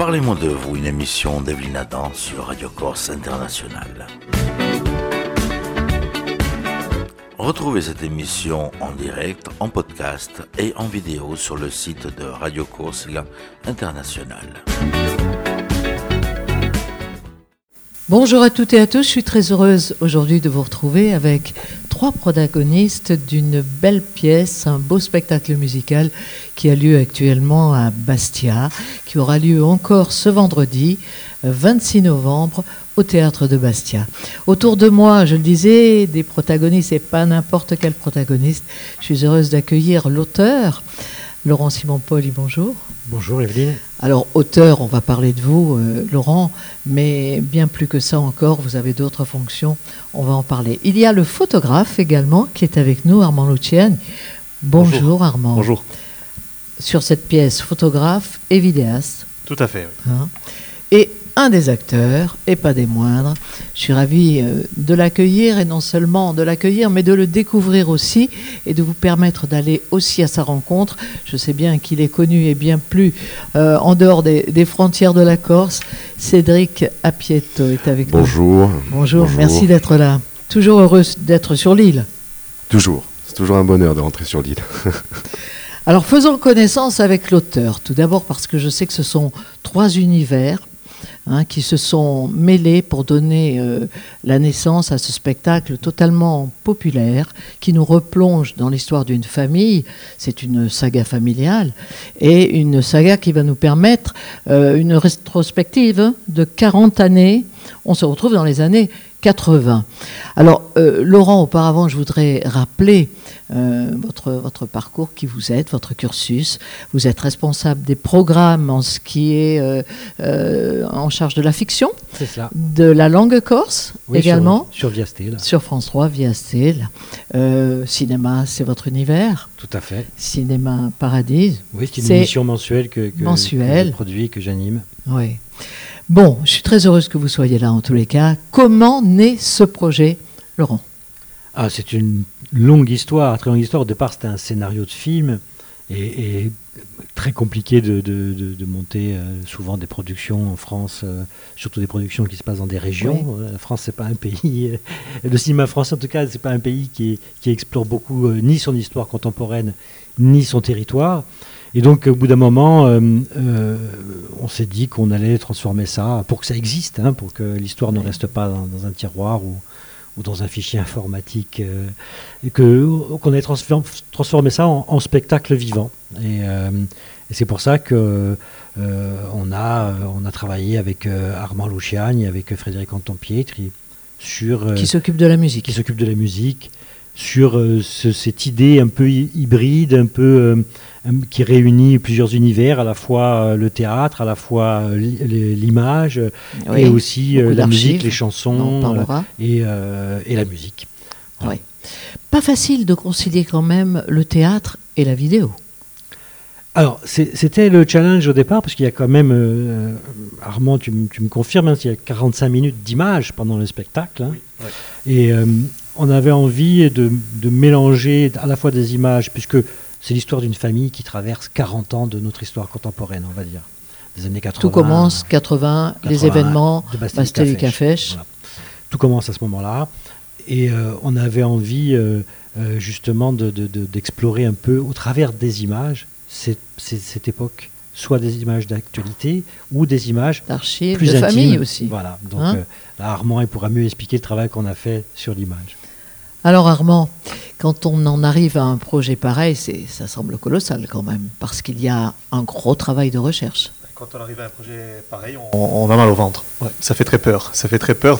Parlez-moi de vous, une émission d'Evelyne Adam sur Radio Corse International. Retrouvez cette émission en direct, en podcast et en vidéo sur le site de Radio Corse International. Bonjour à toutes et à tous, je suis très heureuse aujourd'hui de vous retrouver avec 3 protagonistes d'une belle pièce, un beau spectacle musical qui a lieu actuellement à Bastia, qui aura lieu encore ce vendredi 26 novembre au Théâtre de Bastia. Autour de moi, je le disais, des protagonistes et pas n'importe quel protagoniste. Je suis heureuse d'accueillir l'auteur, Laurent Simon-Poli, bonjour. Bonjour Evelyne. Alors, auteur, on va parler de vous, Laurent, mais bien plus que ça encore, vous avez d'autres fonctions, on va en parler. Il y a le photographe également qui est avec nous, Armand Luciani. Bonjour Armand. Bonjour. Sur cette pièce, photographe et vidéaste. Tout à fait, oui. Et un des acteurs, et pas des moindres. Je suis ravie de l'accueillir, et non seulement de l'accueillir, mais de le découvrir aussi, et de vous permettre d'aller aussi à sa rencontre. Je sais bien qu'il est connu et bien plus en dehors des frontières de la Corse. Cédric Apieto est avec nous. Bonjour, merci d'être là. Toujours heureux d'être sur l'île. Toujours, c'est toujours un bonheur de rentrer sur l'île. Alors faisons connaissance avec l'auteur, tout d'abord parce que je sais que ce sont 3 univers qui se sont mêlés pour donner la naissance à ce spectacle totalement populaire qui nous replonge dans l'histoire d'une famille. C'est une saga familiale et une saga qui va nous permettre une rétrospective de 40 années. On se retrouve dans les années 80. Alors, Laurent, auparavant, je voudrais rappeler votre parcours, qui vous êtes, votre cursus. Vous êtes responsable des programmes en ce qui est en charge de la fiction, c'est ça, de la langue corse, oui, également. Sur Viasté, là. Sur France 3, Viasté. Cinéma, c'est votre univers. Tout à fait. Cinéma Paradis. Oui, c'est une émission mensuelle que je produis, que j'anime. Oui. Bon, je suis très heureuse que vous soyez là en tous les cas. Comment naît ce projet, Laurent ? C'est une longue histoire, très longue histoire. Au départ, c'était un scénario de film et très compliqué de monter souvent des productions en France, surtout des productions qui se passent dans des régions. Oui. La France, c'est pas un pays. Le cinéma français, en tout cas, c'est pas un pays qui explore beaucoup ni son histoire contemporaine ni son territoire. Et donc, au bout d'un moment, on s'est dit qu'on allait transformer ça pour que ça existe, pour que l'histoire ne reste pas dans un tiroir ou dans un fichier informatique, et qu'on allait transformer ça en spectacle vivant. Et c'est pour ça que on a travaillé avec Armand Luciani, avec Frédéric Anton-Pietri, qui s'occupe de la musique. Sur cette idée un peu hybride, un peu qui réunit plusieurs univers, à la fois le théâtre, à la fois l'image, et aussi la musique, les chansons et la musique. Voilà. Oui. Pas facile de concilier quand même le théâtre et la vidéo. Alors, c'était le challenge au départ, parce qu'il y a quand même, Armand, tu me confirmes, il y a 45 minutes d'image pendant le spectacle. Oui, oui. Et on avait envie de mélanger à la fois des images, puisque c'est l'histoire d'une famille qui traverse 40 ans de notre histoire contemporaine, on va dire, des années 80. Tout commence, 80, les événements, Bastélie-Cafèche. Voilà. Tout commence à ce moment-là. Et on avait envie, justement, d'explorer un peu, au travers des images, cette époque, soit des images d'actualité ou des images d'archives, plus de intimes. Famille aussi. Voilà, donc là, Armand pourra mieux expliquer le travail qu'on a fait sur l'image. Alors Armand, quand on en arrive à un projet pareil, ça semble colossal quand même, parce qu'il y a un gros travail de recherche. Quand on arrive à un projet pareil, on a mal au ventre. Ouais, ça fait très peur. Ça fait très peur.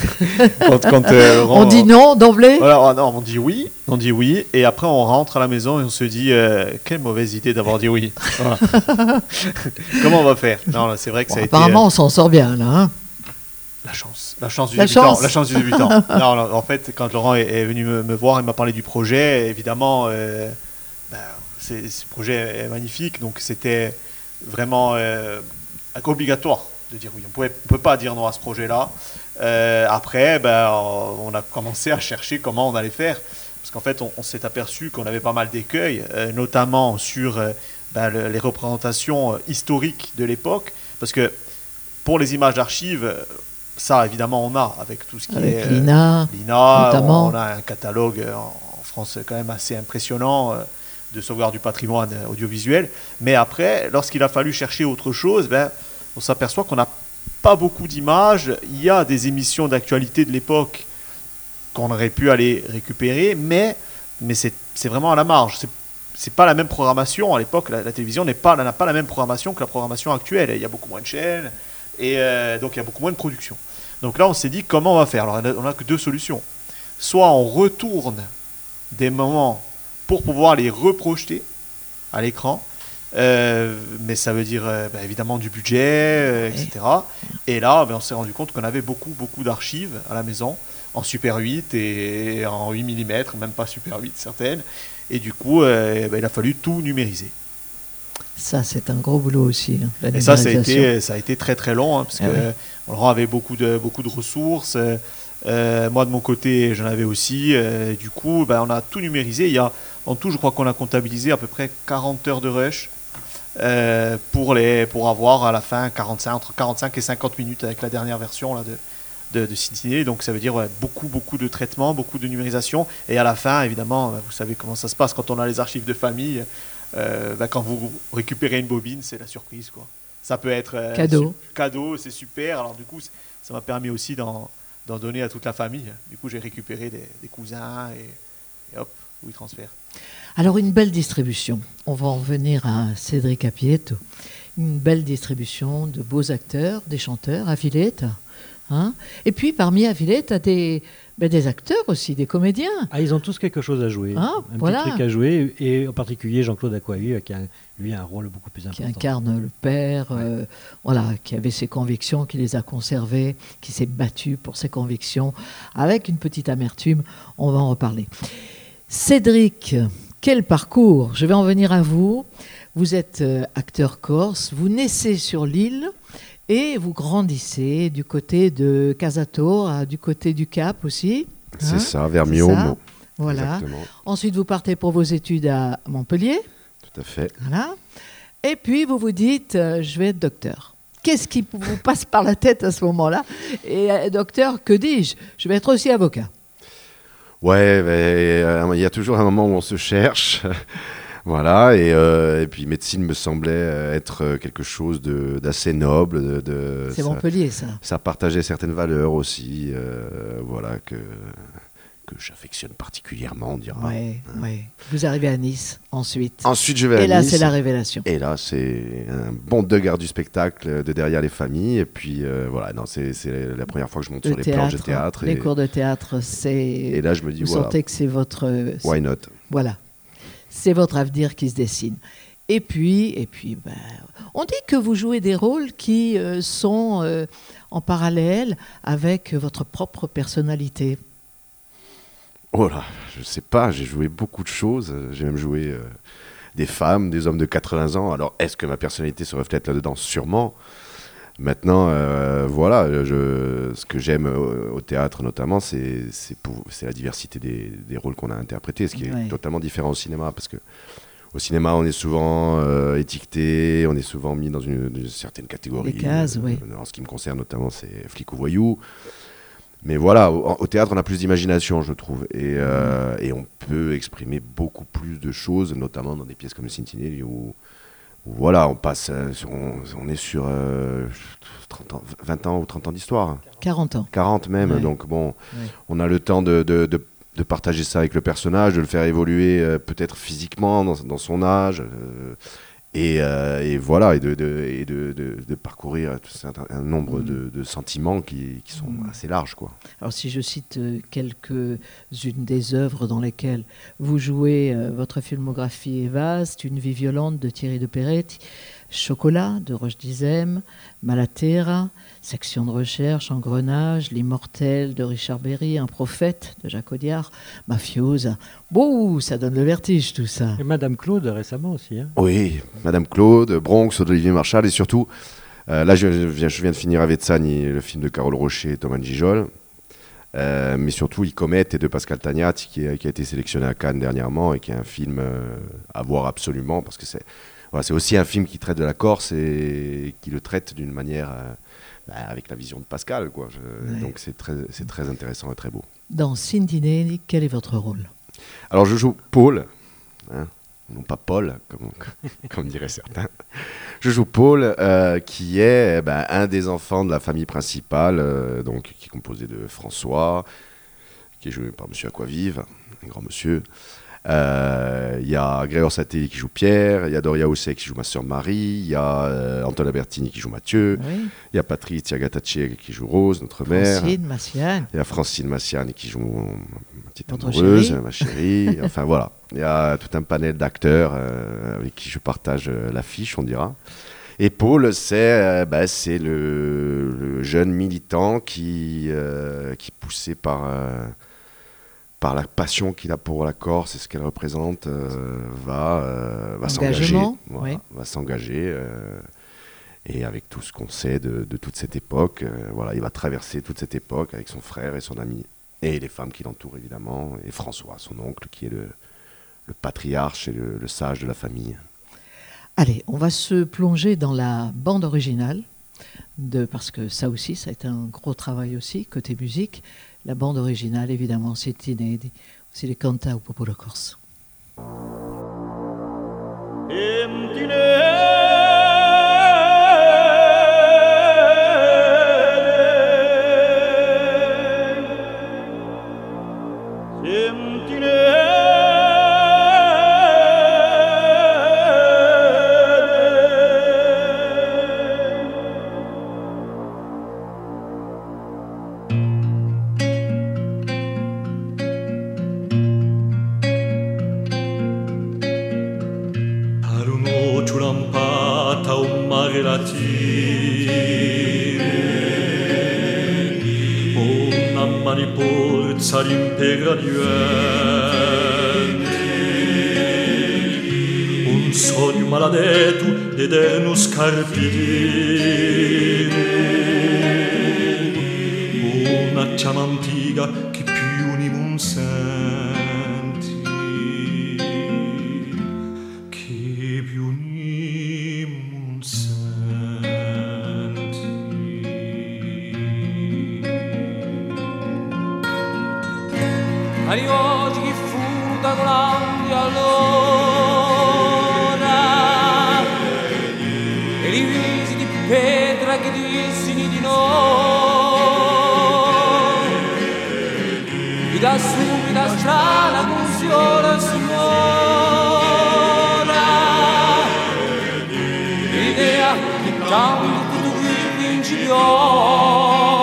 On dit non d'emblée. Voilà, non, on dit oui, et après on rentre à la maison et on se dit quelle mauvaise idée d'avoir dit oui. Voilà. Comment on va faire ? Non, là, c'est vrai que ça a apparemment, on s'en sort bien là. La chance du débutant. Non, en fait, quand Laurent est venu me voir, il m'a parlé du projet. Évidemment, ce projet est magnifique, donc c'était vraiment obligatoire de dire oui. On ne peut pas dire non à ce projet-là. Après, on a commencé à chercher comment on allait faire. Parce qu'en fait, on s'est aperçu qu'on avait pas mal d'écueils, notamment sur les représentations historiques de l'époque. Parce que Pour les images d'archives, ça évidemment on a avec tout ce qui avec est l'INA notamment. On a un catalogue en France quand même assez impressionnant de sauvegarde du patrimoine audiovisuel. Mais après, lorsqu'il a fallu chercher autre chose, on s'aperçoit qu'on n'a pas beaucoup d'images. Il y a des émissions d'actualité de l'époque qu'on aurait pu aller récupérer, mais c'est vraiment à la marge. C'est pas la même programmation. À l'époque, la télévision n'a pas la même programmation que la programmation actuelle. Il y a beaucoup moins de chaînes et donc il y a beaucoup moins de production. Donc là, on s'est dit comment on va faire. Alors on n'a que deux solutions. Soit on retourne des moments pour pouvoir les reprojeter à l'écran, mais ça veut dire évidemment du budget, etc. Et là, on s'est rendu compte qu'on avait beaucoup d'archives à la maison, en Super 8 et en 8 mm, même pas Super 8 certaines. Et du coup, il a fallu tout numériser. Ça, c'est un gros boulot aussi. Et ça a été très très long, parce que Laurent avait beaucoup de ressources. Moi, de mon côté, j'en avais aussi. Du coup, on a tout numérisé. En tout, je crois qu'on a comptabilisé à peu près 40 heures de rush pour avoir à la fin entre 45 et 50 minutes avec la dernière version là, de Ciné. Donc ça veut dire beaucoup de traitements, beaucoup de numérisation. Et à la fin, évidemment, vous savez comment ça se passe quand on a les archives de famille. Quand vous récupérez une bobine, c'est la surprise, quoi. Ça peut être cadeau, c'est super. Alors du coup, ça m'a permis aussi d'en donner à toute la famille. Du coup, j'ai récupéré des cousins et hop, oui, transfert. Alors, une belle distribution. On va en venir à Cédric Apieto. Une belle distribution de beaux acteurs, des chanteurs, à Villette. Hein, et puis, parmi à Villette, tu as des acteurs aussi, des comédiens. Ah, ils ont tous quelque chose à jouer. Un petit truc à jouer. Et en particulier Jean-Claude Aquahu, qui a lui un rôle beaucoup plus important. Qui incarne le père, qui avait ses convictions, qui les a conservées, qui s'est battu pour ses convictions, avec une petite amertume. On va en reparler. Cédric, quel parcours! Je vais en venir à vous. Vous êtes acteur corse, vous naissez sur l'île et vous grandissez du côté de Casator, du côté du Cap aussi. C'est ça, vers Miomo. Voilà. Exactement. Ensuite, vous partez pour vos études à Montpellier. Tout à fait. Voilà. Et puis, vous vous dites, je vais être docteur. Qu'est-ce qui vous passe par la tête à ce moment-là? Et docteur, que dis-je? Je vais être aussi avocat. Ouais, il y a toujours un moment où on se cherche. Voilà, et puis médecine me semblait être quelque chose d'assez noble. C'est Montpellier, ça. Ça partageait certaines valeurs aussi, que j'affectionne particulièrement, on dira. Oui. Vous arrivez à Nice, ensuite. Ensuite, je vais à Nice. Et là, c'est la révélation. Et là, c'est un bon regard du spectacle de derrière les familles. Et puis, c'est la première fois que je monte sur les planches de théâtre. Les cours de théâtre, c'est... Et là, je me dis, vous sentez que c'est votre... Why not? Voilà. C'est votre avenir qui se dessine. Et puis on dit que vous jouez des rôles qui sont en parallèle avec votre propre personnalité. Oh là, je sais pas, j'ai joué beaucoup de choses. J'ai même joué des femmes, des hommes de 80 ans. Alors, est-ce que ma personnalité se reflète là-dedans? Sûrement. Maintenant, ce que j'aime au théâtre notamment, c'est la diversité des rôles qu'on a interprétés, ce qui est totalement différent au cinéma, parce que au cinéma, on est souvent étiqueté, on est souvent mis dans une certaine catégorie. Les cases, oui. En ce qui me concerne notamment, c'est flic ou voyou. Mais voilà, au théâtre, on a plus d'imagination, je trouve, et on peut exprimer beaucoup plus de choses, notamment dans des pièces comme le Cintinelli où voilà, on est sur 20 ans ou 30 ans d'histoire. 40 ans. 40 même, donc on a le temps de partager ça avec le personnage, de le faire évoluer peut-être physiquement dans son âge, et voilà, et de parcourir un nombre de sentiments qui sont assez larges, quoi. Alors si je cite quelques-unes des œuvres dans lesquelles vous jouez, votre filmographie est vaste: Une vie violente de Thierry de Peretti, Chocolat de Roche Dizem, Malaterra, Section de recherche, Engrenage, L'Immortel de Richard Berry, Un prophète de Jacques Audiard, Mafiosa. Bon, ça donne le vertige tout ça. Et Madame Claude récemment aussi. Hein. Oui, Madame Claude, Bronx d'Olivier Marchal, et surtout, là je viens de finir Avezzani, le film de Carole Rocher et Thomas Gijol. Mais surtout Icomète de Pascal Tagnat qui a été sélectionné à Cannes dernièrement et qui est un film à voir absolument, parce que c'est aussi un film qui traite de la Corse et qui le traite d'une manière avec la vision de Pascal, quoi. Donc c'est très intéressant et très beau. Dans Cintinelli, quel est votre rôle? Alors je joue Paul, non pas Paul, comme diraient certains. Je joue Paul, qui est un des enfants de la famille principale, donc, qui est composé de François, qui est joué par Monsieur Aquavive, un grand monsieur. Il y a Grégoire Satelli qui joue Pierre, il y a Doria Housset qui joue ma sœur Marie, il y a Antoine Albertini qui joue Mathieu, il y a Patrizia Gattacci qui joue Rose, notre mère. Il y a Francine Massiane qui joue ma petite amoureuse, ma chérie. Enfin voilà, il y a tout un panel d'acteurs avec qui je partage l'affiche, on dira. Et Paul, c'est le jeune militant qui poussé par la passion qu'il a pour la Corse et ce qu'elle représente, va s'engager. Va s'engager. Et avec tout ce qu'on sait de toute cette époque, il va traverser toute cette époque avec son frère et son ami. Et les femmes qui l'entourent, évidemment. Et François, son oncle, qui est le patriarche et le sage de la famille. Allez, on va se plonger dans la bande originale, parce que ça aussi, ça a été un gros travail aussi, côté musique. La bande originale, évidemment, c'est Cintinelli, c'est les Canta au Popolo Corse. Un sogno maledetto d'eterno scarpino, una chiama antica che più ni non senti, che più ni non senti. Arrivò chi fu da grandi allora e i visi di pietra che dissini di noi e da subita strana consiora signora l'idea che tanto tu principiò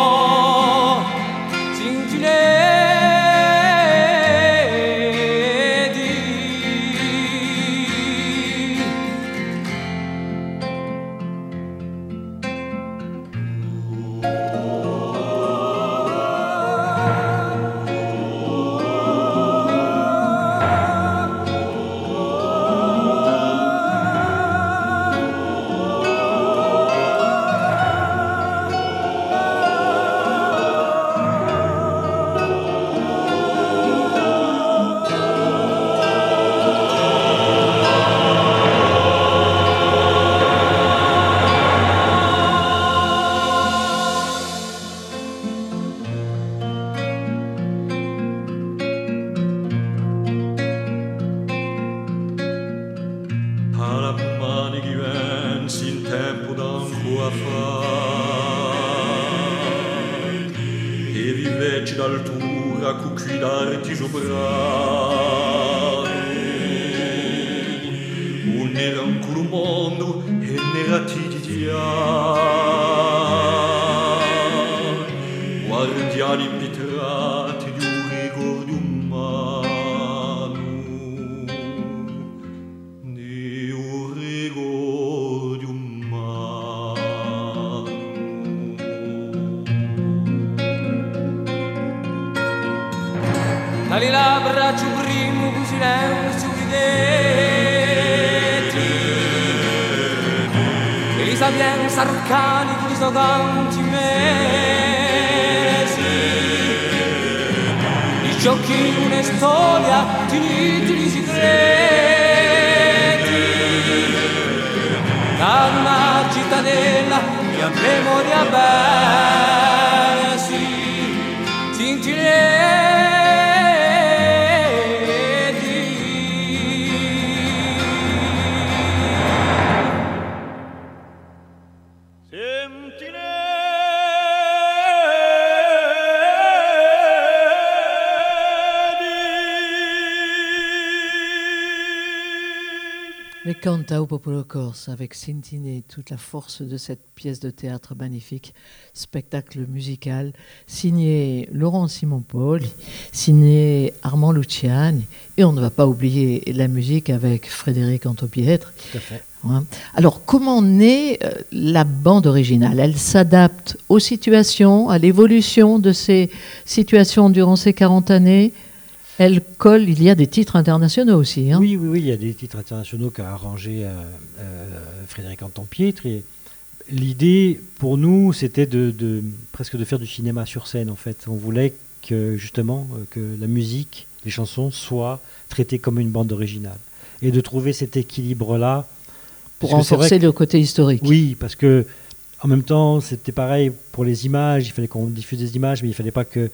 dalle labbra ci primo un silenzio ridetti e li sapienza arcani di soganti mesi i giochi una storia finiti di segreti da una cittadella che a memoria bella Les Cantao Popolo Corse avec Sintine, toute la force de cette pièce de théâtre magnifique, spectacle musical, signé Laurent Simon-Paul, signé Armand Luciani, et on ne va pas oublier la musique avec Frédéric Antopietre. Tout à fait. Alors, comment naît la bande originale ? Elle s'adapte aux situations, à l'évolution de ces situations durant ces 40 années. Elle colle, il y a des titres internationaux aussi. Hein. Oui, il y a des titres internationaux qu'a arrangé Frédéric Antopietre. Et l'idée, pour nous, c'était presque de faire du cinéma sur scène, en fait. On voulait que, justement, que la musique, les chansons, soient traitées comme une bande originale. Et de trouver cet équilibre-là. Pour renforcer le côté historique. Oui, parce que, en même temps, c'était pareil pour les images. Il fallait qu'on diffuse des images, mais il ne fallait pas que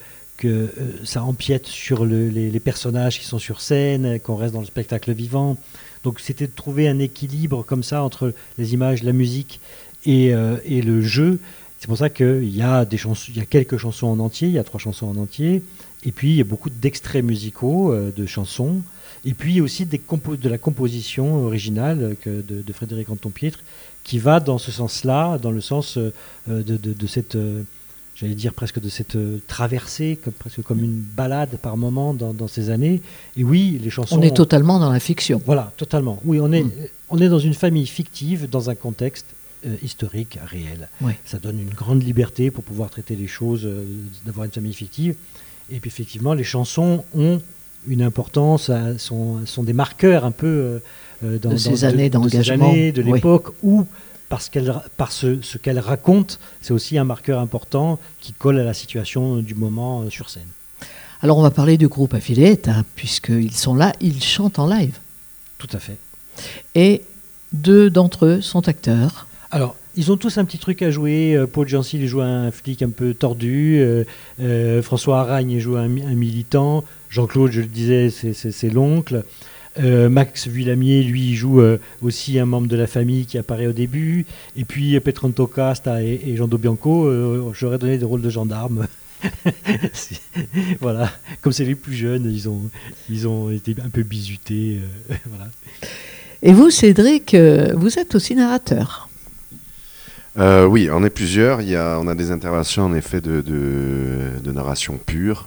ça empiète sur les personnages qui sont sur scène, qu'on reste dans le spectacle vivant. Donc c'était de trouver un équilibre comme ça entre les images, la musique et le jeu. C'est pour ça qu'il y a il y a quelques chansons en entier, il y a 3 chansons en entier, et puis il y a beaucoup d'extraits musicaux de chansons, et puis aussi de la composition originale de Frédéric Antopietre, qui va dans ce sens-là, dans le sens de cette... j'allais dire presque de cette traversée, presque comme une balade par moment dans ces années. Et oui, les chansons... On est totalement dans la fiction. Voilà, totalement. Oui, on est dans une famille fictive, dans un contexte historique, réel. Oui. Ça donne une grande liberté pour pouvoir traiter les choses, d'avoir une famille fictive. Et puis effectivement, les chansons ont une importance, sont des marqueurs un peu de ces années d'engagement. De ces années, de l'époque où... Par ce qu'elle raconte, c'est aussi un marqueur important qui colle à la situation du moment sur scène. Alors on va parler du groupe Affiliate, puisqu'ils sont là, ils chantent en live. Tout à fait. Et 2 d'entre eux sont acteurs. Alors, ils ont tous un petit truc à jouer. Paul Jancy, il joue un flic un peu tordu. François Aragne, il joue un militant. Jean-Claude, je le disais, c'est l'oncle. Max Villamier, lui, joue aussi un membre de la famille qui apparaît au début. Et puis Petronto Casta et Jean Dobianco, j'aurais donné des rôles de gendarmes. Voilà, comme c'est les plus jeunes, ils ont été un peu bisutés. Voilà. Et vous, Cédric, vous êtes aussi narrateur. Oui, on est plusieurs. On a des interventions en effet de narration pure.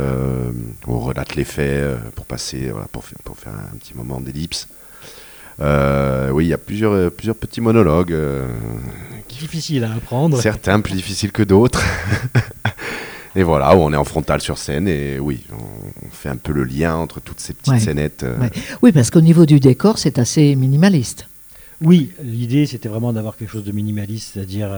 On relate les faits pour passer, pour faire un petit moment d'ellipse. Oui, il y a plusieurs petits monologues. Difficiles à apprendre. Certains plus difficiles que d'autres. Et voilà, où on est en frontal sur scène et oui, on fait un peu le lien entre toutes ces petites scénettes. Oui, parce qu'au niveau du décor, c'est assez minimaliste. Oui, l'idée c'était vraiment d'avoir quelque chose de minimaliste, c'est-à-dire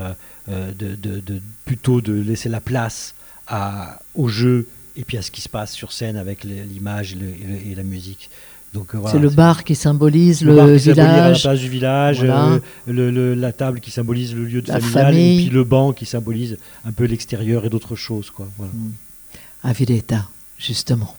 plutôt de laisser la place au jeu et puis à ce qui se passe sur scène avec l'image et la musique. Donc, voilà, c'est le bar qui symbolise le bar qui village. Symbolise à la place du village, voilà. La table qui symbolise le lieu de la familial, famille. Et puis le banc qui symbolise un peu l'extérieur et d'autres choses, quoi. Voilà. Avileta, justement.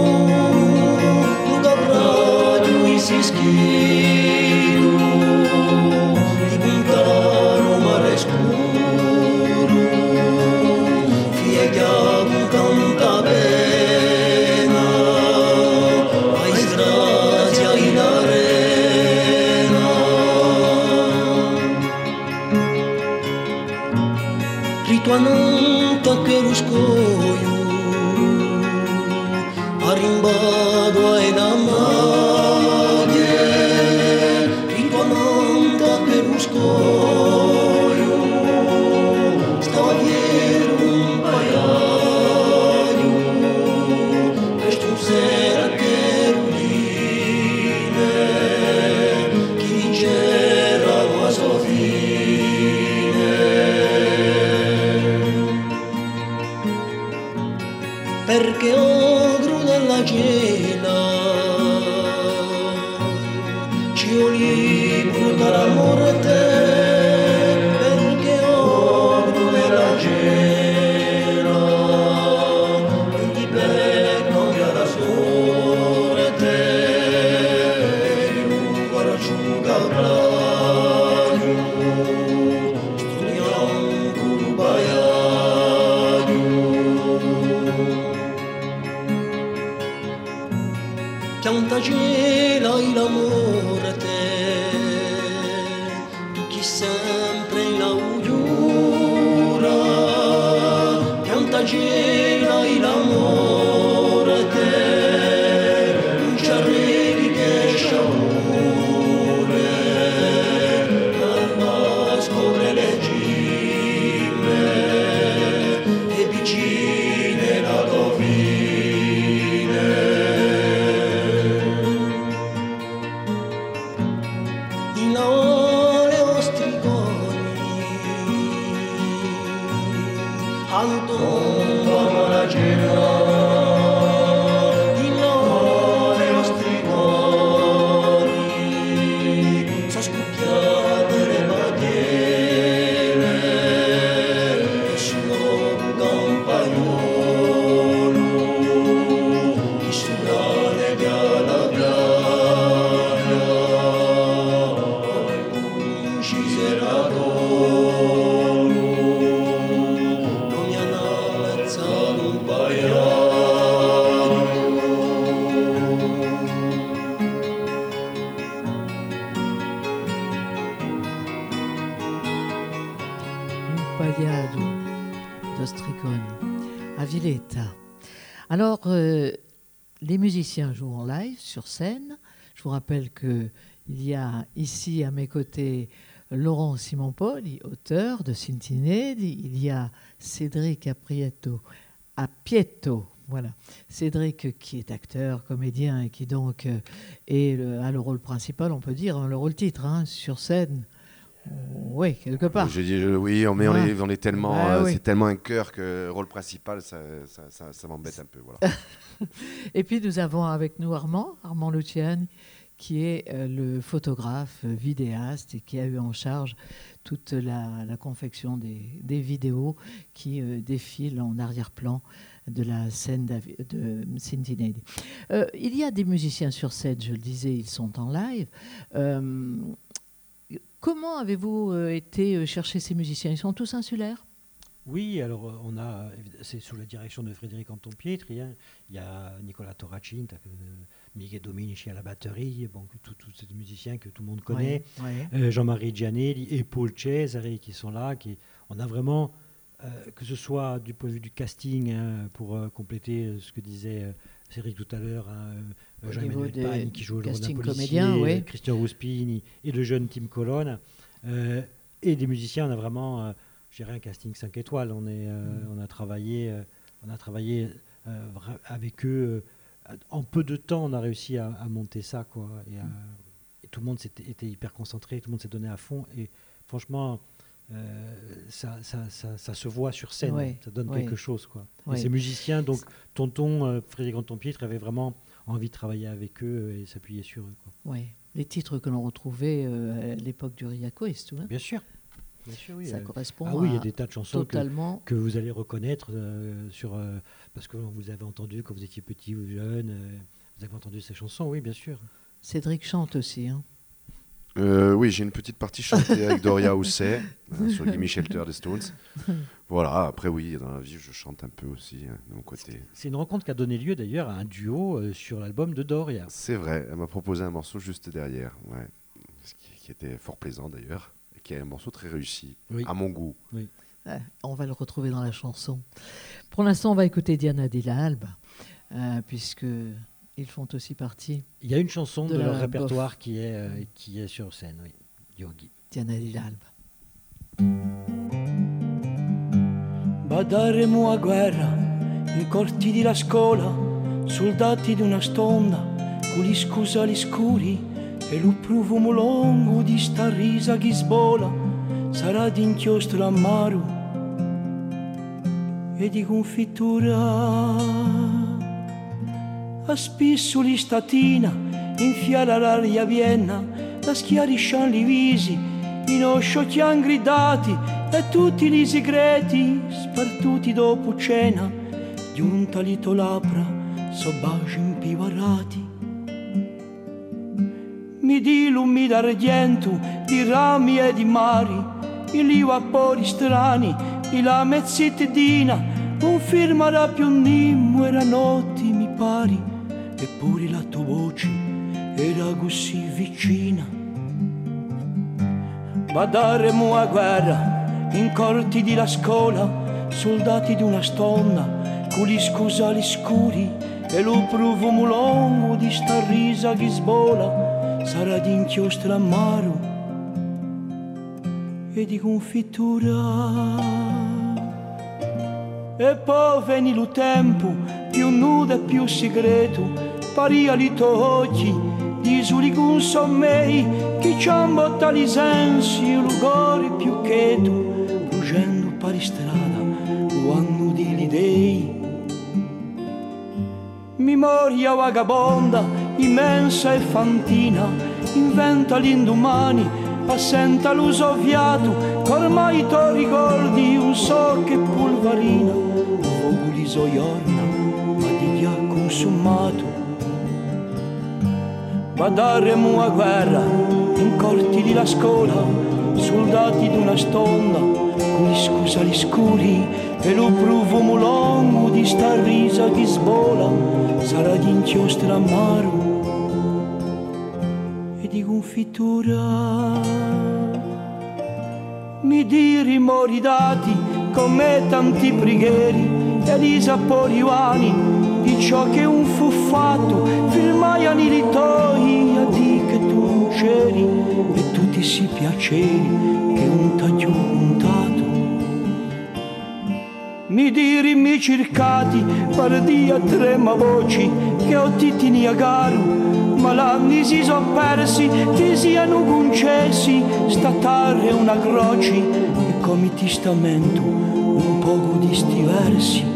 Cisqueiro Enquanto aquele escolho arrimbado aí na malha, enquanto aquele escolho está a ver paialho, este será Carolina que gera as perché ogro della cena ci ho libro dalla morte perché ogro della cena non ti becco via la sorte lungo raggiunga il braccio studiamo un baiaglio Pianta gela e l'amore te, tu chi sempre la udiura. Pianta gela e l'amore te, non ci arrivi che sciamore, alma scopre le gime e vicine la dovine. Anton la cena in lore ostrigoni sono scoppiate le bandiere e sullo campagnolo chi sulla nebbia la piaglia non ci sarà à Villeta. Alors, les musiciens jouent en live sur scène. Je vous rappelle qu'il y a ici à mes côtés Laurent Simon-Paul, auteur de Cintinedi. Il y a Cédric Apieto, voilà. Cédric qui est acteur, comédien et qui donc a le rôle principal, on peut dire, le rôle titre sur scène. Oui, quelque part. J'ai dit oui, mais on est tellement, c'est tellement un cœur que rôle principal, ça m'embête un peu. Voilà. Et puis nous avons avec nous Armand Luciani, qui est le photographe, vidéaste et qui a eu en charge toute la confection des vidéos qui défilent en arrière-plan de la scène de Cintinedi. Il y a des musiciens sur scène, je le disais, ils sont en live. Comment avez-vous été chercher ces musiciens? Ils sont tous insulaires? Oui, alors c'est sous la direction de Frédéric Anton Pietri. Hein. Il y a Nicolas Torracin, Miguel Dominici à la batterie, bon, tous ces musiciens que tout le monde connaît. Oui. Jean-Marie Gianelli et Paul Cesare qui sont là. On a vraiment, que ce soit du point de vue du casting, pour compléter ce que disait Cédric tout à l'heure, Jean-Emmanuel Pagne qui joue le rôle d'un policier, Christian Rouspini et le jeune Tim Colonne. Et des musiciens, on a vraiment... je dirais un casting 5 étoiles. On a travaillé avec eux. En peu de temps, on a réussi à monter ça, quoi. Et tout le monde était hyper concentré, tout le monde s'est donné à fond. Et franchement, ça se voit sur scène, ça donne quelque chose, quoi. Et ces musiciens, donc tonton Frédéric Anton Pietri avait vraiment envie de travailler avec eux et s'appuyer sur eux, quoi. Oui, les titres que l'on retrouvait à l'époque du Riaco et tout. Hein. Bien sûr. Bien sûr, oui. Ça correspond il y a des tas de chansons totalement... que vous allez reconnaître parce que vous avez entendu quand vous étiez petit ou jeune, vous avez entendu ces chansons, oui, bien sûr. Cédric chante aussi. Hein. Oui, j'ai une petite partie chantée avec Doria Housset sur Gimme Shelter des Stones. Voilà, après oui, dans la vie, je chante un peu aussi de mon côté. C'est une rencontre qui a donné lieu d'ailleurs à un duo sur l'album de Doria. C'est vrai, elle m'a proposé un morceau juste derrière, ce qui était fort plaisant d'ailleurs. Qui est un morceau très réussi, à mon goût. Oui. On va le retrouver dans la chanson. Pour l'instant, on va écouter Diana Dell'Alba, puisqu'ils font aussi partie. Il y a une chanson de leur répertoire bof. qui est sur scène, oui. Yogi. Diana Dell'Alba. Badaremo a guerra, in corti di la scuola, soldati di una stonda, con gli scusali scuri, e lo profumo lungo di sta risa che sbola, sarà di inchiostro amaro e di confittura. A spissoli statina, infiala l'aria vienna, la schiariscian li visi, i nostri chian gridati e tutti i segreti spartuti dopo cena, giunta lito labbra, so baci impivarati. Mi di lumi d'argento, di rami e di mari, i li vapori strani, i la mezzittadina, non firmerà più un nimmo, era notti mi pari, eppure la tua voce era così vicina. Badaremo a guerra, in corti di la scuola, soldati di una stonda, con gli scusali scuri, e lo profumo lungo di sta risa che sbola, sarà di inchiostro amaro e di confittura. E poi veni lo tempo, più nudo e più segreto, paria li tuoi occhi, di soli con sommei, che ciambotta li sensi, lo cuore più cheto, bruciando pari strada, lo anno di lidei. Memoria vagabonda, immensa e fantina, inventa l'indomani, assenta l'uso ovviato, ormai to ricordi un so che polvarina, un fuoco li soiorna, ma di via consumato. Badaremo a guerra, in corti di la scuola, soldati d'una stonda, con gli scusali scuri, e lo profumo lungo di sta risa che sbola, sarà di inchiostro amaro e di confittura. Mi di rimori dati, come tanti preghieri, e di sapori vani, di ciò che un fu fatto, filmaiano i ritoi, a di che tu non c'eri, e tutti si piaceri che un taglio puntato. Mi diri mi cercati, pardi a trema voci, che ho titini a garu, ma l'anni si sono persi, ti siano concessi, statare una croce, e come testamento un poco di sti versi.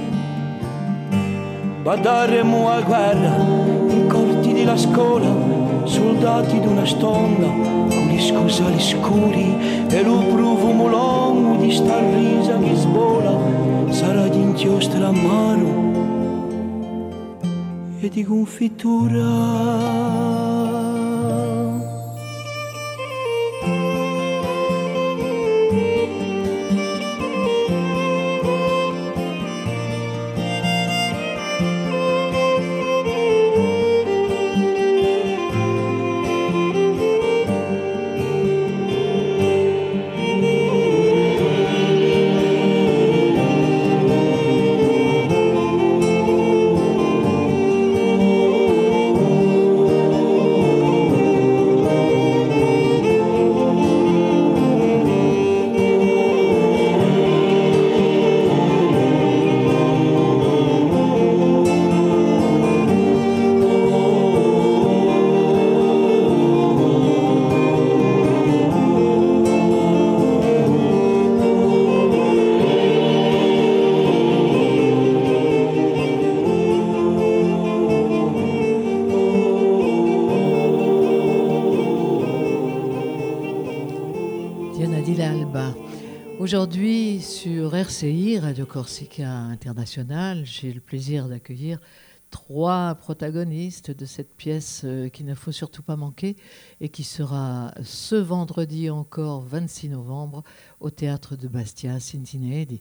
Badaremo a guerra, in corti della scuola, soldati d'una stonda, con gli scusali scuri, e lo profumo lungo di sta risa che sbola, sarà di inchiostro amaro e di confittura. Aujourd'hui, sur RCI, Radio Corsica International, j'ai le plaisir d'accueillir 3 protagonistes de cette pièce qu'il ne faut surtout pas manquer et qui sera ce vendredi encore 26 novembre au Théâtre de Bastia, Cincinnati,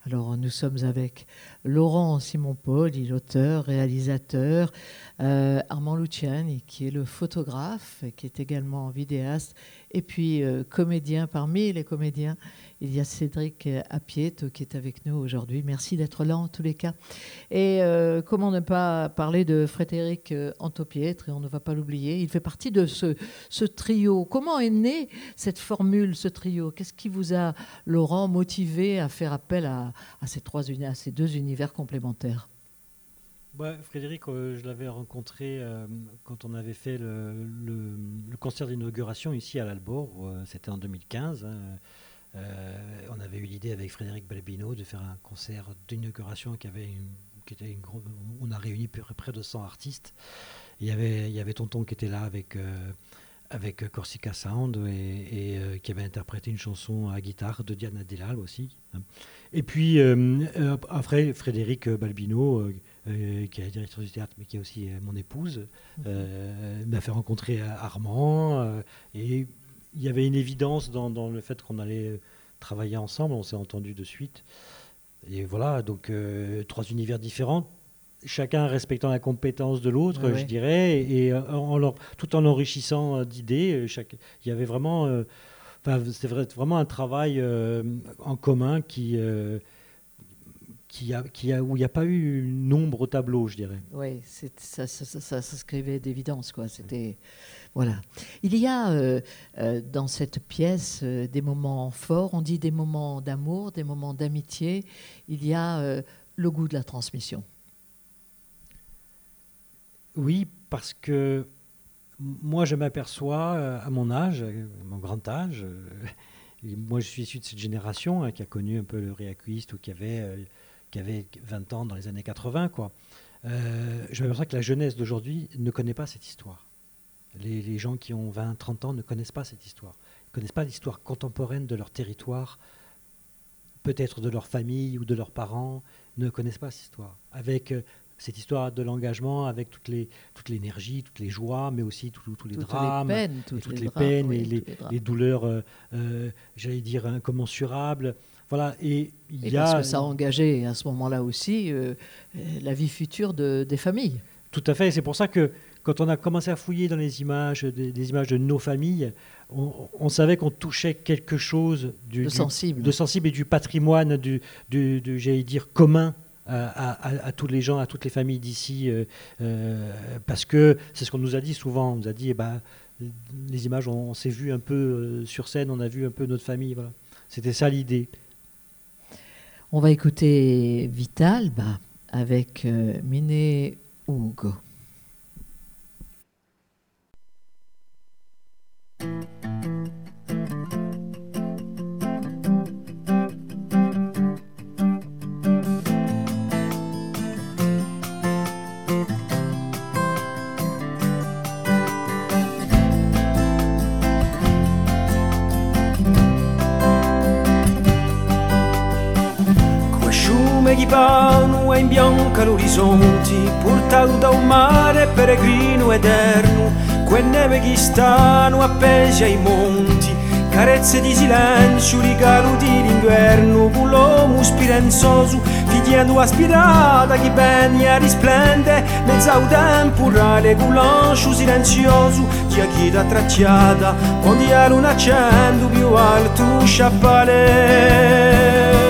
Alors nous sommes avec Laurent Simon-Paul, il est auteur, réalisateur, Armand Luciani qui est le photographe, qui est également vidéaste, et puis comédien. Parmi les comédiens, il y a Cédric Apieto qui est avec nous aujourd'hui. Merci d'être là en tous les cas. Et comment ne pas parler de Frédéric Antopietre, et on ne va pas l'oublier. Il fait partie de ce trio. Comment est née cette formule, ce trio? Qu'est-ce qui vous a, Laurent, motivé à faire appel à ces deux univers complémentaires? Frédéric, je l'avais rencontré quand on avait fait le concert d'inauguration ici à l'Albor. C'était en 2015. On avait eu l'idée avec Frédéric Balbino de faire un concert d'inauguration on a réuni près de 100 artistes. Il y avait Tonton qui était là avec Corsica Sound et qui avait interprété une chanson à guitare de Diana Delal aussi. Et puis après Frédéric Balbino, qui est la directrice du théâtre mais qui est aussi mon épouse, m'a fait rencontrer Armand, et il y avait une évidence dans le fait qu'on allait travailler ensemble. On s'est entendu de suite, et voilà, donc 3 univers différents, chacun respectant la compétence de l'autre, je dirais, et tout en enrichissant d'idées. Il y avait vraiment, c'est vraiment un travail en commun où il n'y a pas eu nombre au tableau, je dirais. Oui, ça s'inscrivait d'évidence, quoi. C'était, voilà. Il y a dans cette pièce des moments forts. On dit des moments d'amour, des moments d'amitié. Il y a le goût de la transmission. Oui, parce que moi, je m'aperçois à mon âge, mon grand âge. Moi, je suis issu de cette génération qui a connu un peu le réacquiste, ou qui avait 20 ans dans les années 80, quoi. Je m'aperçois que la jeunesse d'aujourd'hui ne connaît pas cette histoire. Les gens qui ont 20, 30 ans ne connaissent pas cette histoire. Ils ne connaissent pas l'histoire contemporaine de leur territoire, peut-être de leur famille ou de leurs parents, ne connaissent pas cette histoire. Avec cette histoire de l'engagement, avec toute l'énergie, toutes les joies, mais aussi tous les drames, toutes les peines et les douleurs, j'allais dire, incommensurables. Voilà, et parce que ça a engagé à ce moment-là aussi la vie future des familles. Tout à fait, et c'est pour ça que quand on a commencé à fouiller dans les images, des images de nos familles, on savait qu'on touchait quelque chose de sensible et du patrimoine, j'allais dire, commun à tous les gens, à toutes les familles d'ici, parce que c'est ce qu'on nous a dit souvent. On nous a dit, les images, on s'est vu un peu sur scène, on a vu un peu notre famille. Voilà. C'était ça l'idée. On va écouter Vital avec Mine Ugo. Di pano e in bianca l'orizzonti, portato da un mare peregrino eterno, quelle neve che stanno appesi ai monti, carezze di silenzio, regalo di l'inverno, con l'uomo spirenzoso, figliando aspirata che bene risplende, mezza un temporale, con l'ancio silenzioso, di achita tracciata, quando la luna accende più alto sciappale.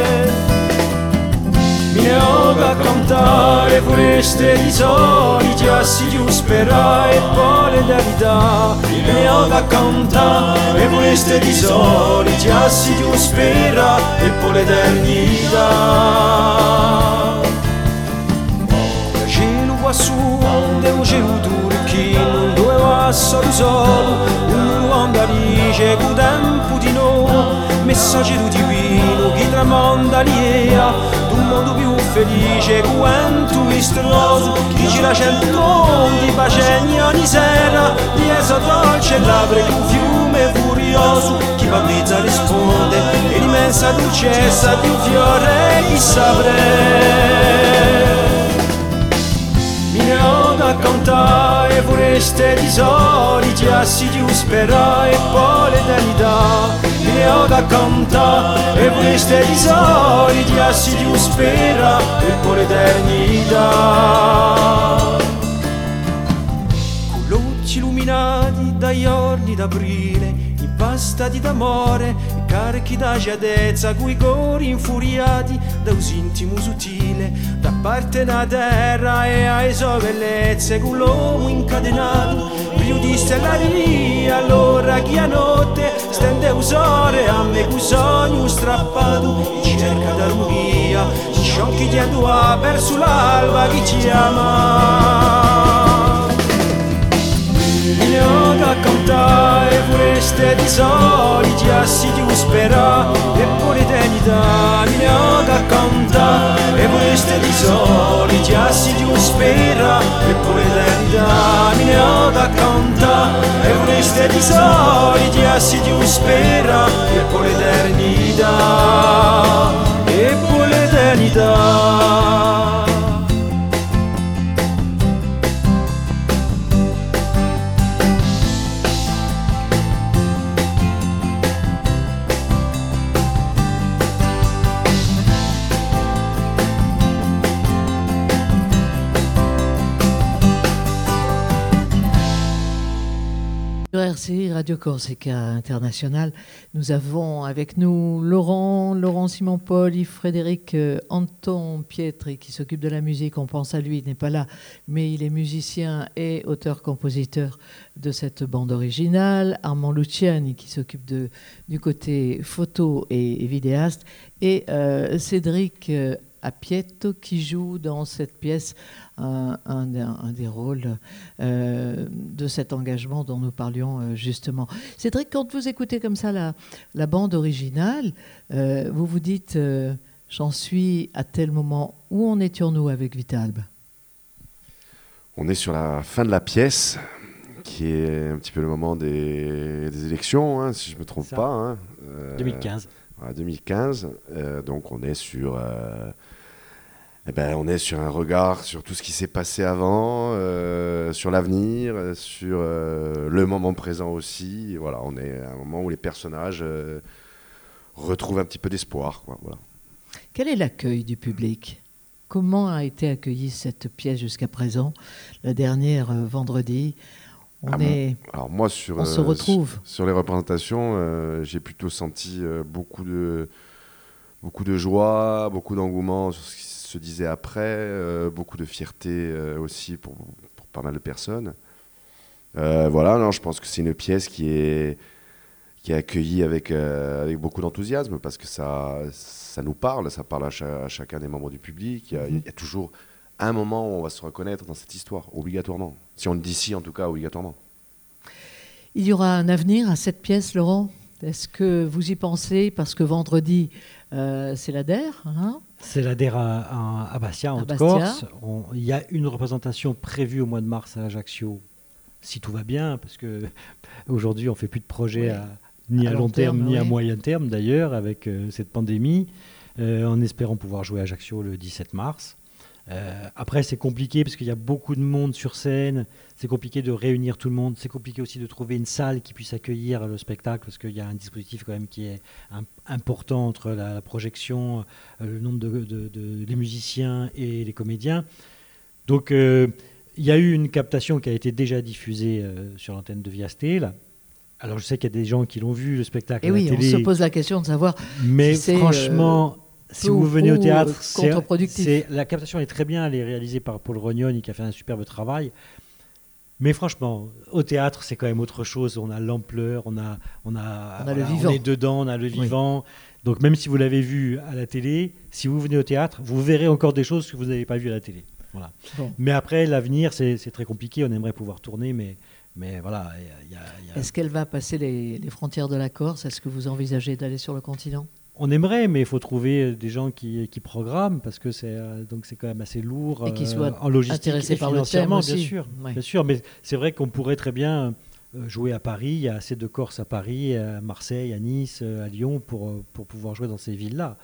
Mi ho da cantare foreste di soli, giassi di spera e poi l'eternità. Mi ho da cantare foreste di soli, giassi di spera e poi l'eternità. Il cielo quassù, è un cielo turchino, dove passa il sole, un uomo dice che tempo di noi, messaggio divino che tramonda l'idea. Un mondo più felice quanto vistroso, chi gira 100 mondi, pacegni ogni sera, di esso dolce labbra e un fiume furioso, chi battezza risponde, e l'immensa dolcezza di un fiore chi saprei. Mi ne ho da cantare foreste di soli, giassi di spera e poi l'eternità. Mi ne ho a cantare e queste risori di assi di spera e per l'eternità. Con luci illuminati dai giorni d'aprile, impastati d'amore, carichi da giadezza, coi cori infuriati da un intimo sottile, da parte da terra e ai sue bellezze, con l'uomo incatenato, più di stellaria, allora chi a notte stende usore a me con sogno strappato, in cerca d'armonia, in sciocchi di andua verso l'alba chi ci ama. Mi a cantare queste tesori di assi di spera e pure l'eternità. Mi a cantare queste tesori di assi di spera e pure l'eternità. Mi a cantare queste tesori di assi di spera e pure l'eternità. E pure l'eternità. RCI Radio Corsica International, nous avons avec nous Laurent Simon-Paul, Yves-Frédéric Anton Pietri qui s'occupe de la musique. On pense à lui, il n'est pas là, mais il est musicien et auteur-compositeur de cette bande originale. Armand Luciani qui s'occupe du côté photo et vidéaste. Et Cédric Appietto qui joue dans cette pièce un des rôles de cet engagement dont nous parlions justement. Cédric, quand vous écoutez comme ça la bande originale, vous vous dites j'en suis à tel moment. Où en étions-nous avec Vitalb? On est sur la fin de la pièce, qui est un petit peu le moment des élections, hein, si je ne me trompe pas. Hein. 2015. Voilà, 2015. Donc on est sur... on est sur un regard sur tout ce qui s'est passé avant, sur l'avenir, sur le moment présent aussi. Voilà, on est à un moment où les personnages retrouvent un petit peu d'espoir, quoi, voilà. Quel est l'accueil du public? Comment a été accueillie cette pièce jusqu'à présent? La dernière, vendredi, alors moi, on se retrouve. Sur les représentations, j'ai plutôt senti beaucoup de joie, beaucoup d'engouement sur ce qui se disait après, beaucoup de fierté aussi pour pas mal de personnes. Voilà, non, je pense que c'est une pièce qui est accueillie avec beaucoup d'enthousiasme parce que ça nous parle, ça parle à chacun des membres du public. Il y a toujours un moment où on va se reconnaître dans cette histoire, obligatoirement. Si on le dit si, en tout cas, obligatoirement. Il y aura un avenir à cette pièce, Laurent? Est-ce que vous y pensez? Parce que vendredi, c'est la DER, hein? C'est la DER à Bastia, en Haute-Corse. Il y a une représentation prévue au mois de mars à Ajaccio, si tout va bien, parce qu'aujourd'hui, on ne fait plus de projet ni à long terme, ni à moyen terme, d'ailleurs, avec cette pandémie, en espérant pouvoir jouer à Ajaccio le 17 mars. Après, c'est compliqué parce qu'il y a beaucoup de monde sur scène. C'est compliqué de réunir tout le monde. C'est compliqué aussi de trouver une salle qui puisse accueillir le spectacle parce qu'il y a un dispositif quand même qui est important entre la projection, le nombre des musiciens et les comédiens. Donc, il y a eu une captation qui a été déjà diffusée sur l'antenne de Viasté. Alors, je sais qu'il y a des gens qui l'ont vu, le spectacle à la télé. On se pose la question de savoir mais si franchement... Si vous venez au théâtre, contre-productif. La captation est très bien, elle est réalisée par Paul Rognoni qui a fait un superbe travail. Mais franchement, au théâtre, c'est quand même autre chose. On a l'ampleur, on a le vivant. On est dedans, on a le vivant. Donc même si vous l'avez vu à la télé, si vous venez au théâtre, vous verrez encore des choses que vous n'avez pas vues à la télé. Voilà. Bon. Mais après, l'avenir, c'est très compliqué. On aimerait pouvoir tourner, mais voilà. Est-ce qu'elle va passer les frontières de la Corse? Est-ce que vous envisagez d'aller sur le continent? On aimerait, mais il faut trouver des gens qui programment parce que c'est quand même assez lourd et qui soient en logistique intéressés et par le thème aussi. Bien sûr. Mais c'est vrai qu'on pourrait très bien jouer à Paris. Il y a assez de Corses à Paris, à Marseille, à Nice, à Lyon pour pouvoir jouer dans ces villes-là.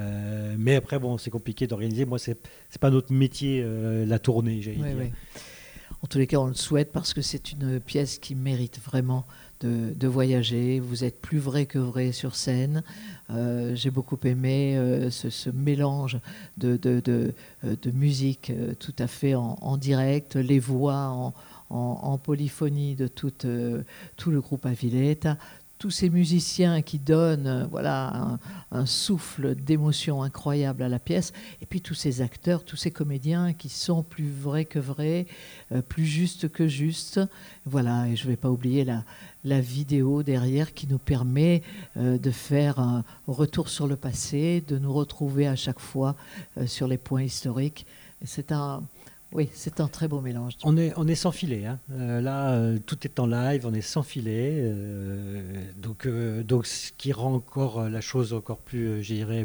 Mais après, bon, c'est compliqué d'organiser. Moi, c'est pas notre métier, la tournée, j'allais dire. En tous les cas, on le souhaite parce que c'est une pièce qui mérite vraiment de voyager. Vous êtes plus vrai que vrai sur scène. J'ai beaucoup aimé ce mélange de musique tout à fait en direct, les voix en polyphonie de tout le groupe Aviletta. Tous ces musiciens qui donnent un souffle d'émotion incroyable à la pièce, et puis tous ces acteurs, tous ces comédiens qui sont plus vrais que vrais, plus justes que justes. Voilà, et je ne vais pas oublier la vidéo derrière qui nous permet de faire un retour sur le passé, de nous retrouver à chaque fois sur les points historiques. C'est un très beau mélange. On est sans filet. Hein. Là, tout est en live, on est sans filet. Donc, ce qui rend encore la chose encore plus, je dirais,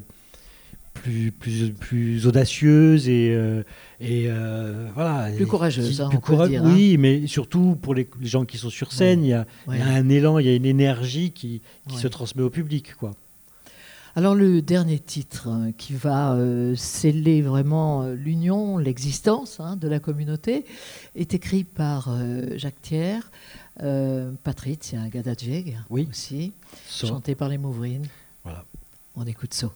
plus audacieuse et voilà. Plus courageuse, on peut le dire. Oui, mais surtout pour les gens qui sont sur scène, il y a un élan, il y a une énergie qui se transmet au public, quoi. Alors le dernier titre qui va sceller vraiment l'union, l'existence de la communauté, est écrit par Jacques Thiers, Patrizia Gadajeg aussi, chanté par les Mouvrines. Voilà. On écoute ça.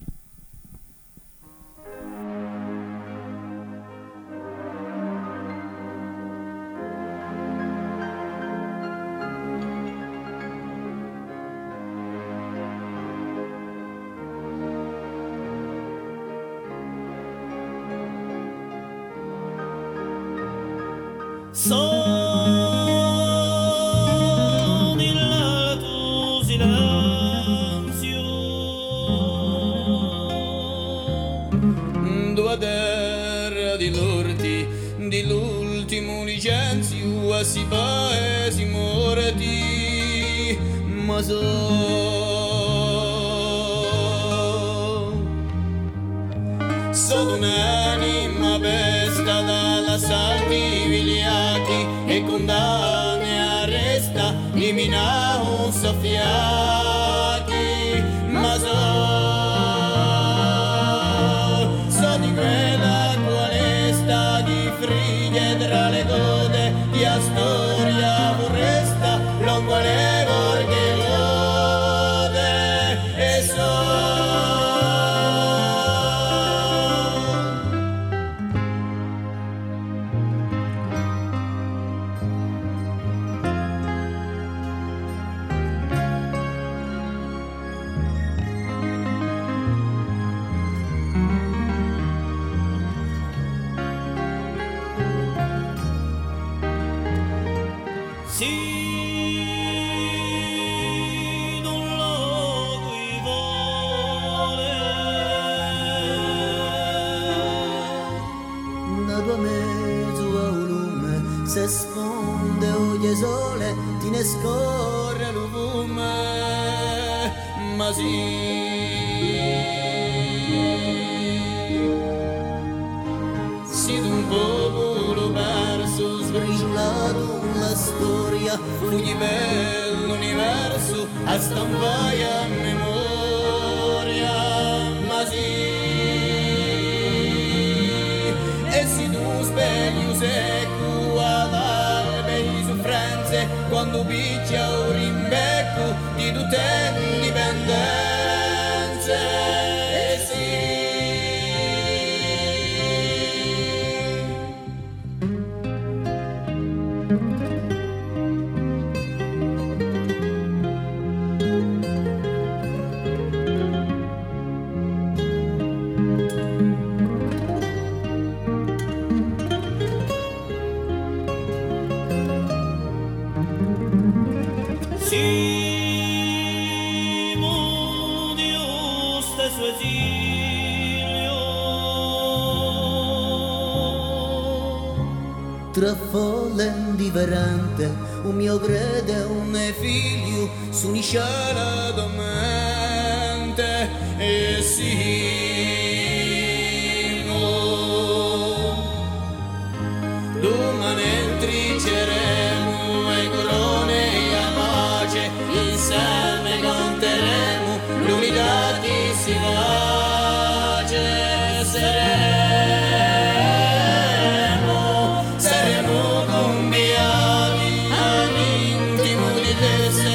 Sono il tuo silenzio, due terra di l'orti, dell'ultimo licenzio, a si paesi morti, ma sono un'anima pesta dalla salti vigliacchi e condanne a resta di minao soffiati, ma so di quella quale sta di friglie tra le dode di a storia vorresta lungo le vorghe lode e se sfonde ogni sole ti ne scorre l'uvume, ma sì d'un popolo perso sbriciolato la storia fugli per l'universo a stampare a memoria, ma sì e si tu spegli secco ad albe di soffrenze quando picchia un rimbecco di tutte indipendenze e sì. Tra folle indifferente, un mio crede e un mio figlio s'unisce alla mente e siamo domani intrinceremo e corone e a pace insieme canteremo l'unità che si face saremo cambiati all'intimo di te.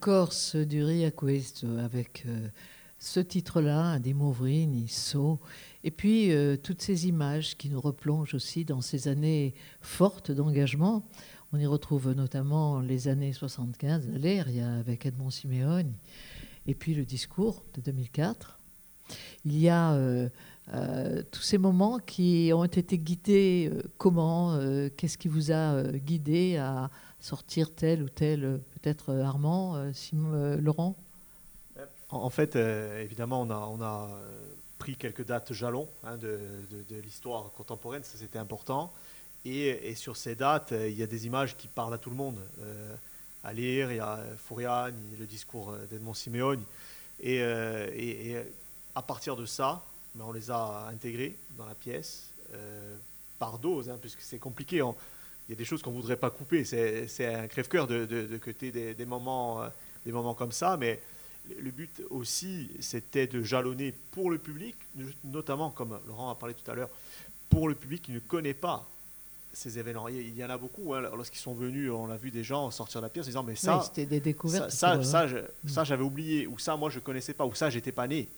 Corse du Ria Questo avec ce titre-là, Di Movrini, So, et puis toutes ces images qui nous replongent aussi dans ces années fortes d'engagement. On y retrouve notamment les années 75, l'Aria avec Edmond Simeoni, et puis le discours de 2004. Il y a tous ces moments qui ont été guidés. Comment qu'est-ce qui vous a guidé à sortir tel ou tel, peut-être Armand, Laurent? En fait, évidemment, on a pris quelques dates jalons de l'histoire contemporaine, ça c'était important. Et sur ces dates, il y a des images qui parlent à tout le monde. À Lire, il y a Furiani, le discours d'Edmond Simeoni. Et à partir de ça, on les a intégrés dans la pièce par dose, puisque c'est compliqué. Il y a des choses qu'on ne voudrait pas couper. C'est un crève-cœur de cuter des moments comme ça. Mais le but aussi, c'était de jalonner pour le public, notamment, comme Laurent a parlé tout à l'heure, pour le public qui ne connaît pas ces événements. Il y en a beaucoup. Lorsqu'ils sont venus, on a vu des gens sortir de la pièce en disant mais ça, oui, c'était des découvertes. Ça j'avais oublié, ou ça, moi, je ne connaissais pas, ou ça, j'étais pas né.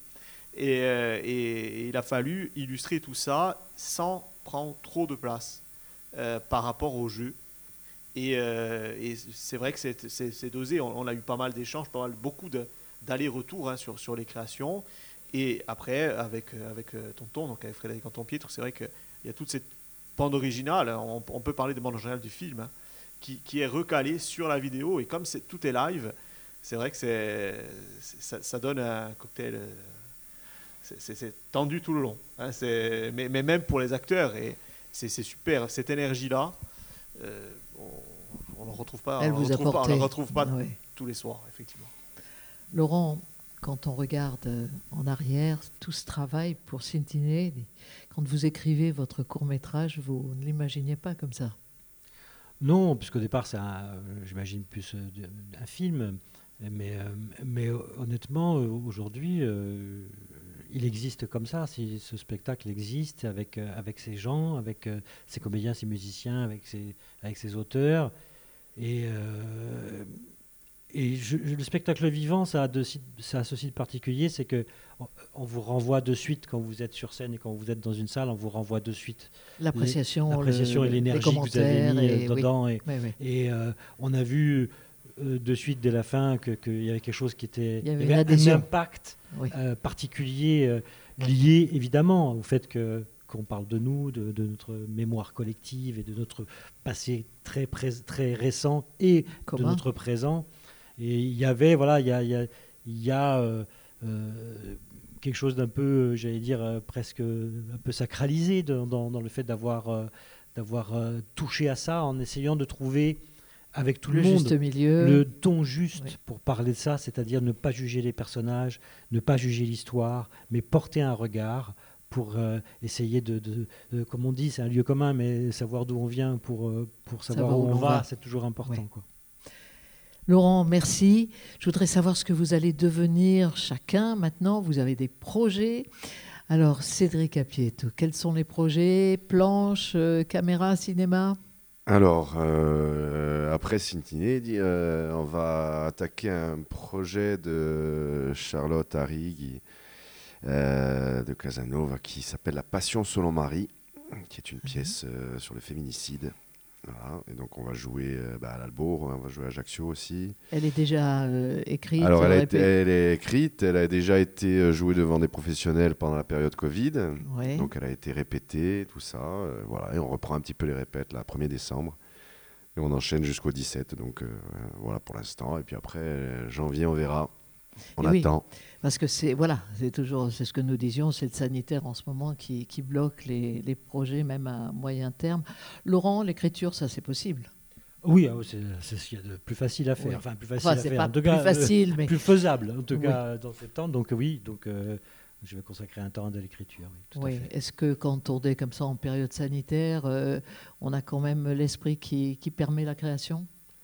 Et il a fallu illustrer tout ça sans prendre trop de place par rapport au jeu. Et c'est vrai que c'est dosé. On a eu pas mal d'échanges, beaucoup d'allers-retours sur les créations. Et après, avec Tonton, donc avec Frédéric Anton-Pietre, c'est vrai qu'il y a toute cette bande originale. On peut parler de bande originale du film, qui est recalée sur la vidéo. Et comme tout est live, c'est vrai que ça donne un cocktail. C'est tendu tout le long. Mais même pour les acteurs, et c'est super. Cette énergie-là, on ne retrouve pas. Elle vous apporte. On ne retrouve pas tous les soirs, effectivement. Laurent, quand on regarde en arrière tout ce travail pour Sentinelle, quand vous écrivez votre court-métrage, vous ne l'imaginiez pas comme ça? Non, puisqu'au départ, c'est j'imagine plus un film. Mais honnêtement, aujourd'hui, il existe comme ça. Ce spectacle existe avec ces gens, avec ces comédiens, ces musiciens, avec ces auteurs. Et le spectacle vivant, ça a ceci de particulier, c'est que on vous renvoie de suite quand vous êtes sur scène et quand vous êtes dans une salle, on vous renvoie de suite l'appréciation et l'énergie que vous avez mis dedans. Oui. Et on a vu de suite dès la fin qu'il y avait quelque chose qui était... Il y avait un impact particulier lié évidemment au fait qu'on parle de nous, de notre mémoire collective et de notre passé très récent et de notre présent. Et il y avait, il y a quelque chose d'un peu, j'allais dire, presque un peu sacralisé dans le fait d'avoir touché à ça en essayant de trouver avec tout le monde, juste milieu, le ton juste pour parler de ça, c'est-à-dire ne pas juger les personnages, ne pas juger l'histoire, mais porter un regard pour essayer de comme on dit, c'est un lieu commun, mais savoir d'où on vient pour savoir où on va, c'est toujours important. Oui. Quoi. Laurent, merci. Je voudrais savoir ce que vous allez devenir chacun maintenant. Vous avez des projets. Alors, Cédric Apieto, quels sont les projets? Planches, caméra, cinéma? Alors, après Sentinelle, on va attaquer un projet de Charlotte Harry de Casanova qui s'appelle La Passion selon Marie, qui est une pièce sur le féminicide. Voilà. Et donc on va jouer à l'Albourg, on va jouer à Ajaccio aussi. Elle est déjà écrite? Alors elle est écrite, elle a déjà été jouée devant des professionnels pendant la période Covid. Ouais. Donc elle a été répétée, tout ça. Voilà. Et on reprend un petit peu les répètes, là, 1er décembre. Et on enchaîne jusqu'au 17. Donc voilà pour l'instant. Et puis après, janvier, on verra. On attend. Oui, parce que c'est ce que nous disions, c'est le sanitaire en ce moment qui bloque les projets, même à moyen terme. Laurent, l'écriture, ça c'est possible? Oui, c'est ce qu'il y a de plus facile à faire. Oui. Enfin, plus facile à faire. Pas en tout cas, plus facile, mais plus faisable, en tout cas, dans ce temps. Donc oui, je vais consacrer un temps à l'écriture. Oui, tout à fait. Est-ce que quand on est comme ça en période sanitaire, on a quand même l'esprit qui permet la création?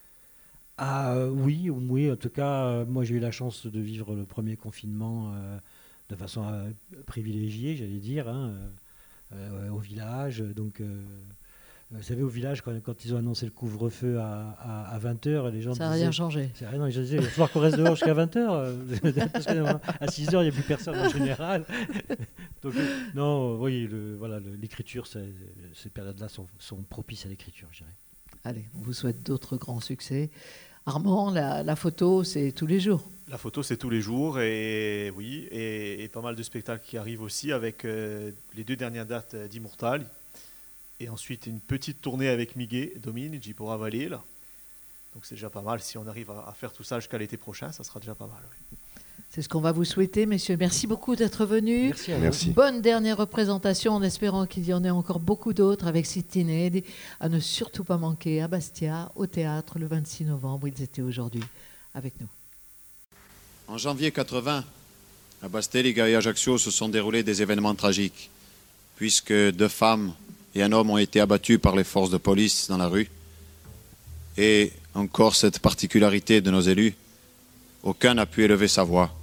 Oui, en tout cas, moi j'ai eu la chance de vivre le premier confinement de façon privilégiée, j'allais dire, au village. Donc Vous savez, au village, quand ils ont annoncé le couvre-feu à 20h, les gens ça n'a rien changé. Non, ils disaient, il va falloir qu'on reste dehors jusqu'à 20h, parce qu'à 6h, il n'y a plus personne en général. Donc, non, oui, l'écriture, ces périodes-là sont propices à l'écriture, je dirais. Allez, on vous souhaite d'autres grands succès. Armand, la photo, c'est tous les jours. La photo, c'est tous les jours, et oui, et pas mal de spectacles qui arrivent aussi avec les 2 dernières dates d'Immortal. Et ensuite, une petite tournée avec Miguel Dominici pour Valil. Donc c'est déjà pas mal. Si on arrive à faire tout ça jusqu'à l'été prochain, ça sera déjà pas mal. Oui. C'est ce qu'on va vous souhaiter, messieurs. Merci beaucoup d'être venus. Merci à vous. Merci. Bonne dernière représentation, en espérant qu'il y en ait encore beaucoup d'autres avec Citinedi, à ne surtout pas manquer à Bastia, au théâtre, le 26 novembre. Ils étaient aujourd'hui avec nous. En janvier 80, à Basteliga et Ajaccio se sont déroulés des événements tragiques, puisque 2 femmes et un homme ont été abattus par les forces de police dans la rue. Et encore cette particularité de nos élus, aucun n'a pu élever sa voix.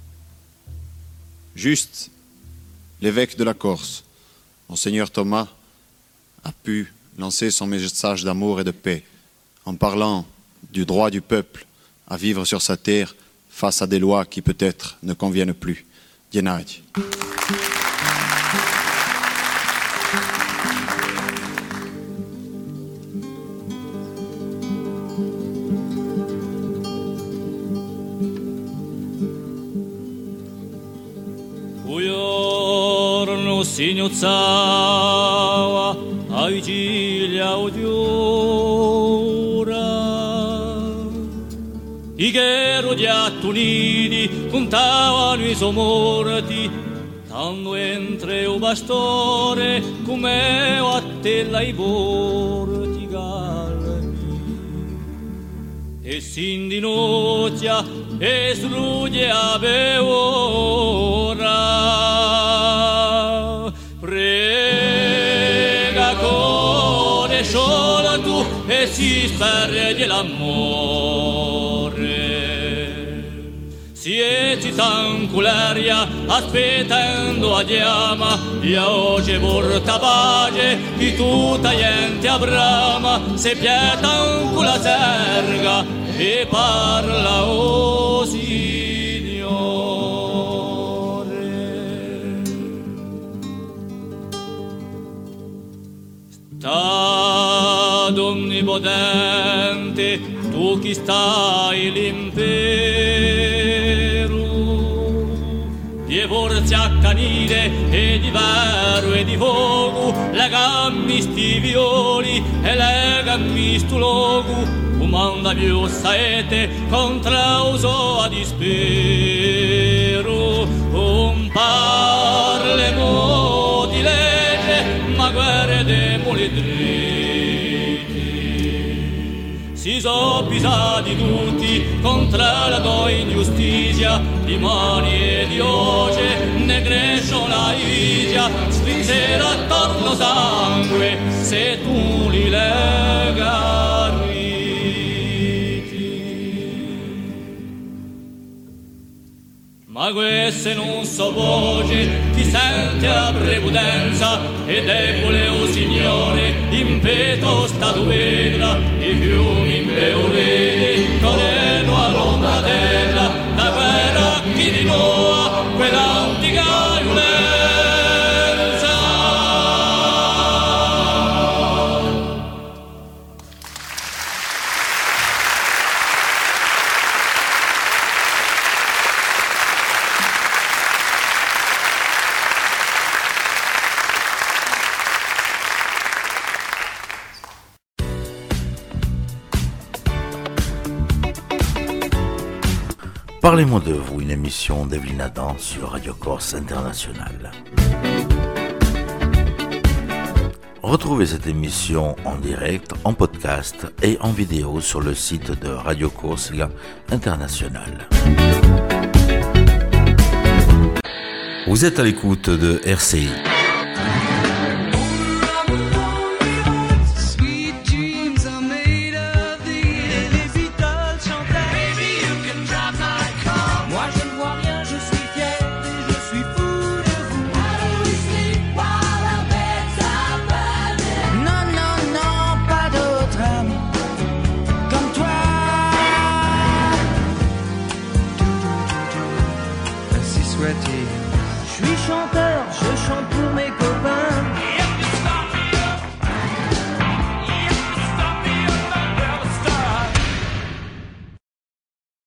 Juste l'évêque de la Corse, Monseigneur Thomas, a pu lancer son message d'amour et de paix en parlant du droit du peuple à vivre sur sa terre face à des lois qui peut-être ne conviennent plus. Dienadi. Signozzava a vigilia odiura i guerro di Attunini contavano i suoi morti tanto entre o bastore come a tella i borti galmi e s'indinocchia e srugge a beora prega con e sola tu e si sperde l'amore si eccita l'aria aspettando a chiama e oggi porta pace di tutta gente a brama se pieta con la serga e parla o Stato onnipotente, tu chi stai l'impero, di forze accanite e di vero e di fuoco, legammi sti violi e legammi stu loco, comanda più saete contra uso a dispero, un parlemo di legge ma guerre demoli dritti si sono pisati tutti contro la tua ingiustizia di mani e di oce ne cresce la invidia svizzera attorno sangue se tu li legari ma queste non so voce, ti sente la prepotenza e debole o signore, impeto stato vedra, i fiumi impeoriti, toreno all'ombra terra, la guerra chi di Noa, quell'antica violenza. Parlez-moi de vous, une émission d'Evelyne Adam sur Radio Corse International. Retrouvez cette émission en direct, en podcast et en vidéo sur le site de Radio Corse International. Vous êtes à l'écoute de RCI.